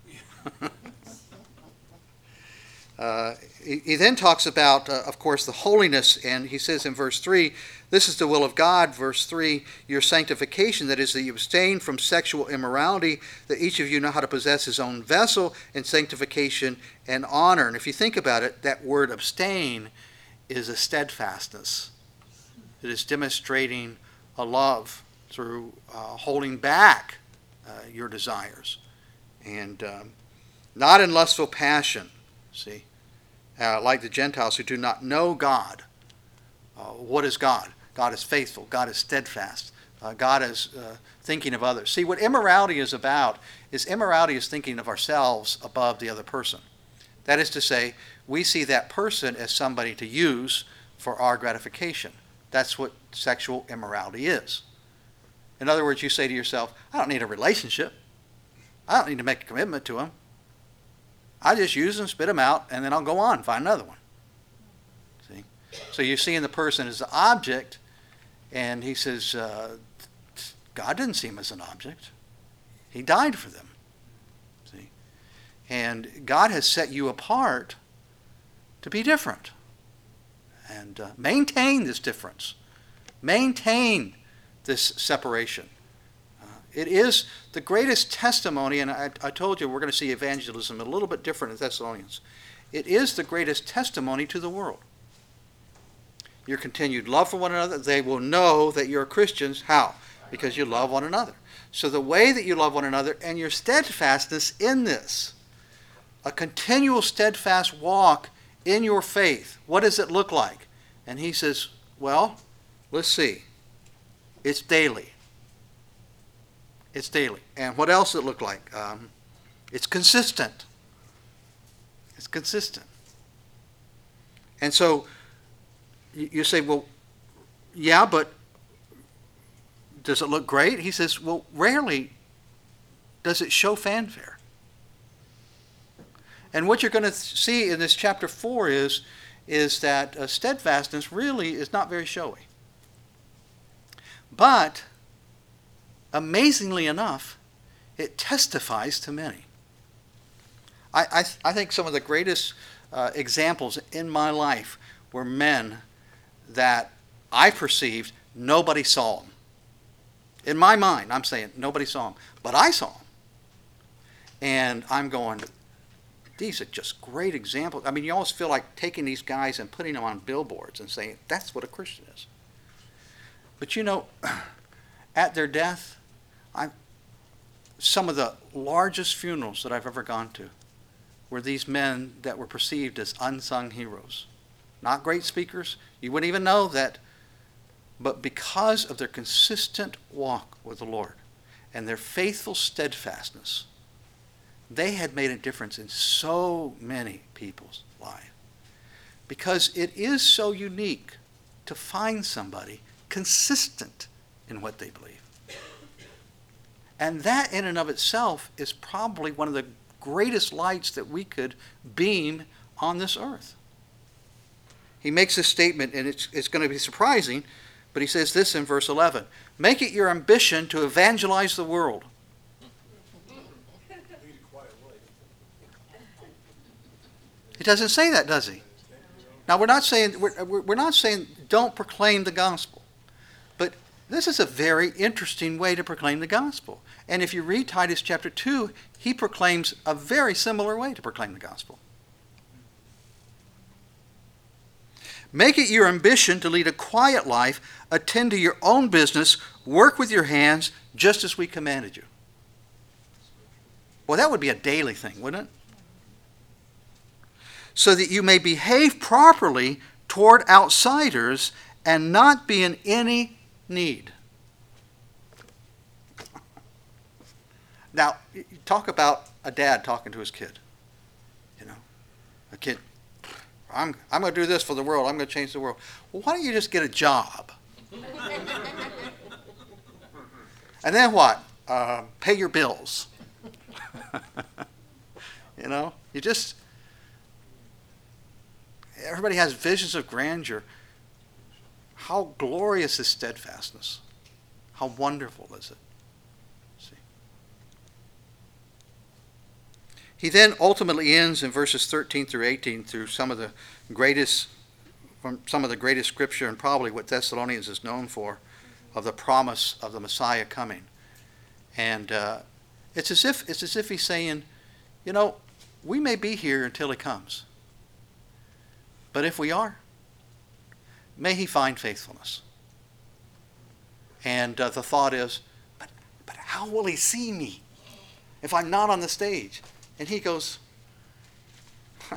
Uh, he, he then talks about, uh, of course, the holiness, and he says in verse three, this is the will of God, verse three, your sanctification, that is, that you abstain from sexual immorality, that each of you know how to possess his own vessel in sanctification and honor. And if you think about it, that word abstain is a steadfastness. It is demonstrating a love through uh, holding back uh, your desires. And um, not in lustful passion. See, uh, like the Gentiles who do not know God. Uh, what is God? God is faithful. God is steadfast. Uh, God is uh, thinking of others. See, what immorality is about is immorality is thinking of ourselves above the other person. That is to say, we see that person as somebody to use for our gratification. That's what sexual immorality is. In other words, you say to yourself, I don't need a relationship. I don't need to make a commitment to him. I just use them, spit them out, and then I'll go on and find another one. See? So you're seeing the person as the object, and he says, uh, God didn't see him as an object. He died for them. See? And God has set you apart to be different. And uh, maintain this difference. Maintain this separation. It is the greatest testimony, and I, I told you we're going to see evangelism a little bit different in Thessalonians. It is the greatest testimony to the world. Your continued love for one another, they will know that you're Christians. How? Because you love one another. So the way that you love one another and your steadfastness in this, a continual steadfast walk in your faith, what does it look like? And he says, well, let's see. It's daily. It's daily. And what else does it look like? Um, it's consistent. It's consistent. And so you, you say, well, yeah, but does it look great? He says, well, rarely does it show fanfare. And what you're going to see in this chapter four is, is that uh, steadfastness really is not very showy. But amazingly enough, it testifies to many. I, I, I think some of the greatest uh, examples in my life were men that I perceived nobody saw them. In my mind, I'm saying nobody saw them, but I saw them. And I'm going, these are just great examples. I mean, you almost feel like taking these guys and putting them on billboards and saying, that's what a Christian is. But you know, at their death, I, some of the largest funerals that I've ever gone to were these men that were perceived as unsung heroes. Not great speakers. You wouldn't even know that. But because of their consistent walk with the Lord and their faithful steadfastness, they had made a difference in so many people's lives. Because it is so unique to find somebody consistent in what they believe. And that in and of itself is probably one of the greatest lights that we could beam on this earth. He makes this statement, and it's, it's going to be surprising, but he says this in verse eleven. Make it your ambition to evangelize the world. He doesn't say that, does he? Now, we're not saying we're, we're not saying don't proclaim the gospel. But this is a very interesting way to proclaim the gospel. And if you read Titus chapter two, he proclaims a very similar way to proclaim the gospel. Make it your ambition to lead a quiet life, attend to your own business, work with your hands, just as we commanded you. Well, that would be a daily thing, wouldn't it? So that you may behave properly toward outsiders and not be in any need. Now, talk about a dad talking to his kid. You know, a kid, I'm, I'm going to do this for the world. I'm going to change the world. Well, why don't you just get a job? And then what? Uh, pay your bills. You know, you just... Everybody has visions of grandeur. How glorious is steadfastness? How wonderful is it? See. He then ultimately ends in verses thirteen through eighteen through some of the greatest, from some of the greatest scripture and probably what Thessalonians is known for, of the promise of the Messiah coming. And uh, it's as if it's as if he's saying, you know, we may be here until he comes. But if we are, may he find faithfulness. And uh, the thought is, but, but how will he see me if I'm not on the stage? And he goes, huh.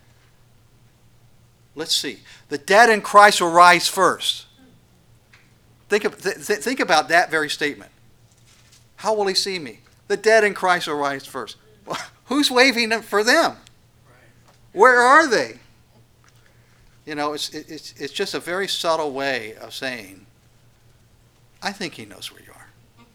Let's see. The dead in Christ will rise first. Think, of, th- th- think about that very statement. How will he see me? The dead in Christ will rise first. Well, who's waving for them? Where are they? You know, it's, it's, it's just a very subtle way of saying, I think he knows where you are.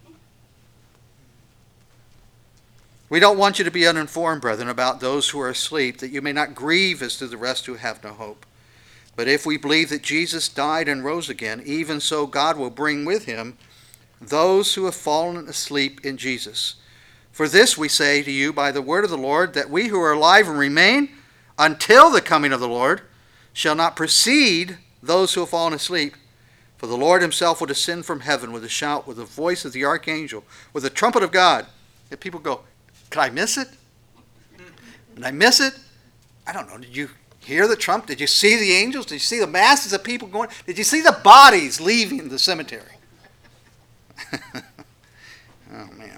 We don't want you to be uninformed, brethren, about those who are asleep, that you may not grieve as to the rest who have no hope. But if we believe that Jesus died and rose again, even so God will bring with him those who have fallen asleep in Jesus. For this we say to you by the word of the Lord, that we who are alive and remain until the coming of the Lord shall not precede those who have fallen asleep. For the Lord himself will descend from heaven with a shout, with the voice of the archangel, with the trumpet of God. And people go, could I miss it? Did I miss it? I don't know. Did you hear the trump? Did you see the angels? Did you see the masses of people going? Did you see the bodies leaving the cemetery? Oh, man.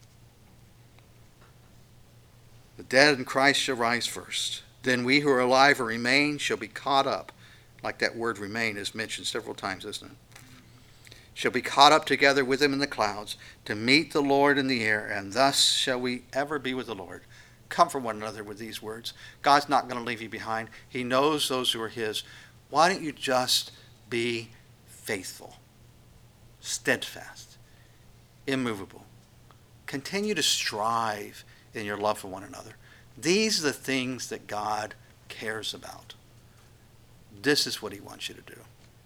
The dead in Christ shall rise first. Then we who are alive or remain shall be caught up. Like that word remain is mentioned several times, isn't it? Shall be caught up together with him in the clouds to meet the Lord in the air, and thus shall we ever be with the Lord. Comfort one another with these words. God's not going to leave you behind. He knows those who are his. Why don't you just be faithful, steadfast, immovable? Continue to strive in your love for one another. These are the things that God cares about. This is what he wants you to do.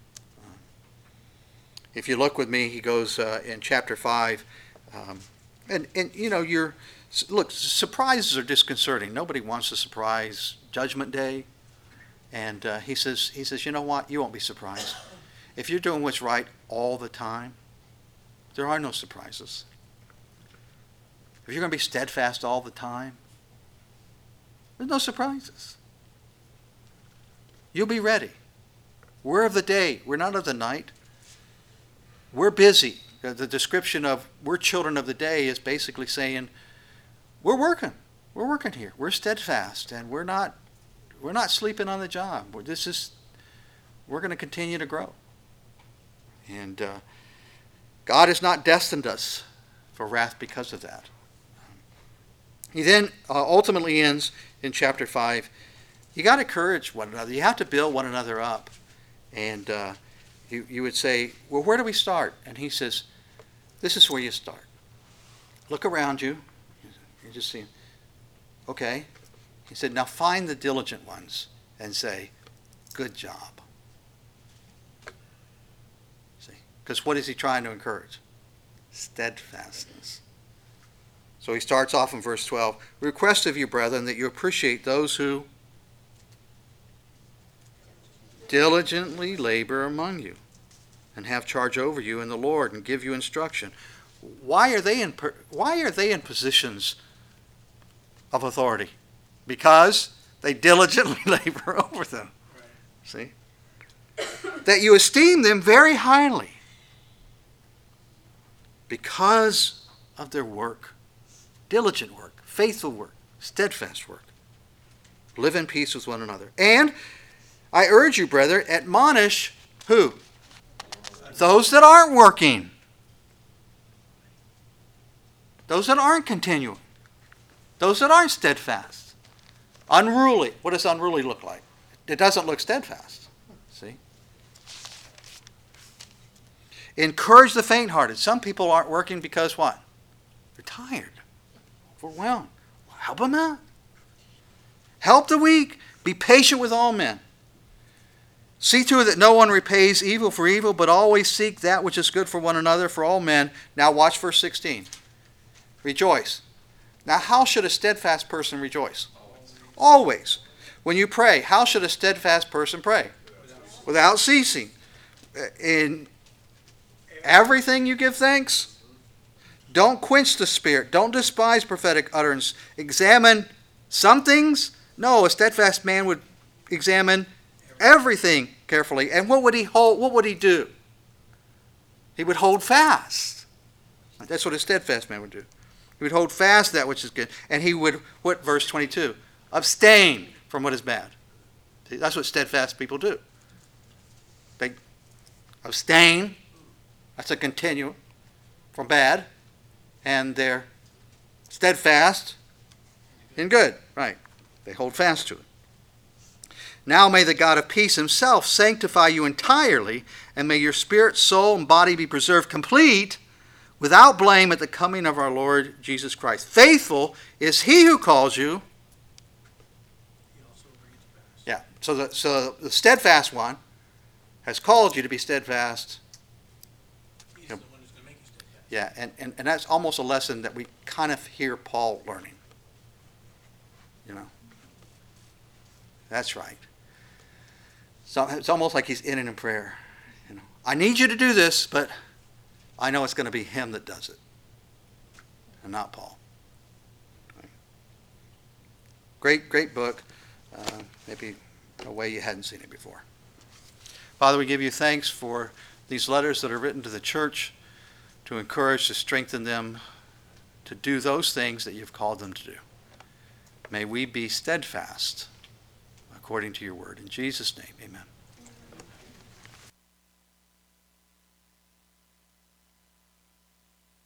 If you look with me, he goes uh, in chapter five, um, and, and you know, you're, look, surprises are disconcerting. Nobody wants a surprise Judgment Day. And uh, he says, he says, you know what? You won't be surprised. If you're doing what's right all the time, there are no surprises. If you're going to be steadfast all the time, there's no surprises. You'll be ready. We're of the day. We're not of the night. We're busy. The description of we're children of the day is basically saying we're working. We're working here. We're steadfast, and we're not we're not sleeping on the job. We're, this is we're going to continue to grow. And uh, God has not destined us for wrath because of that. He then uh, ultimately ends in chapter five. You got to encourage one another. You have to build one another up. And uh, you, you would say, well, where do we start? And he says, this is where you start. Look around you. You just see, okay. He said, now find the diligent ones and say, good job. See, because what is he trying to encourage? Steadfastness. So he starts off in verse twelve. We request of you, brethren, that you appreciate those who diligently labor among you and have charge over you in the Lord and give you instruction. Why are they in, why are they in positions of authority? Because they diligently labor over them. See? That you esteem them very highly because of their work. Diligent work, faithful work, steadfast work. Live in peace with one another. And I urge you, brethren, admonish who? Those that aren't working. Those that aren't continuing. Those that aren't steadfast. Unruly. What does unruly look like? It doesn't look steadfast. See? Encourage the faint-hearted. Some people aren't working because what? They're tired. Overwhelmed. Help them out. Help the weak. Be patient with all men. See to it that no one repays evil for evil, but always seek that which is good for one another, for all men. Now watch verse sixteen. Rejoice. Now how should a steadfast person rejoice? Always. When you pray, how should a steadfast person pray? Without ceasing. In everything you give thanks. Don't quench the spirit. Don't despise prophetic utterance. Examine some things. No, a steadfast man would examine everything carefully. And what would he hold? What would he do? He would hold fast. That's what a steadfast man would do. He would hold fast that which is good. And he would, what, verse twenty-two? Abstain from what is bad. See, that's what steadfast people do. They abstain. That's a continuum from bad. And they're steadfast in good. Right. They hold fast to it. Now may the God of peace himself sanctify you entirely, and may your spirit, soul, and body be preserved complete, without blame at the coming of our Lord Jesus Christ. Faithful is he who calls you. He also brings pass. Yeah. So the, so the steadfast one has called you to be steadfast. He's Yep. the one who's going to make you steadfast. Yeah, and, and, and that's almost a lesson that we kind of hear Paul learning. You know. That's right. So it's almost like he's in it in prayer. You know, I need you to do this, but I know it's going to be him that does it, and not Paul. Great, great book. Uh, maybe a way you hadn't seen it before. Father, we give you thanks for these letters that are written to the church to encourage, to strengthen them to do those things that you've called them to do. May we be steadfast according to your word. In Jesus' name, amen.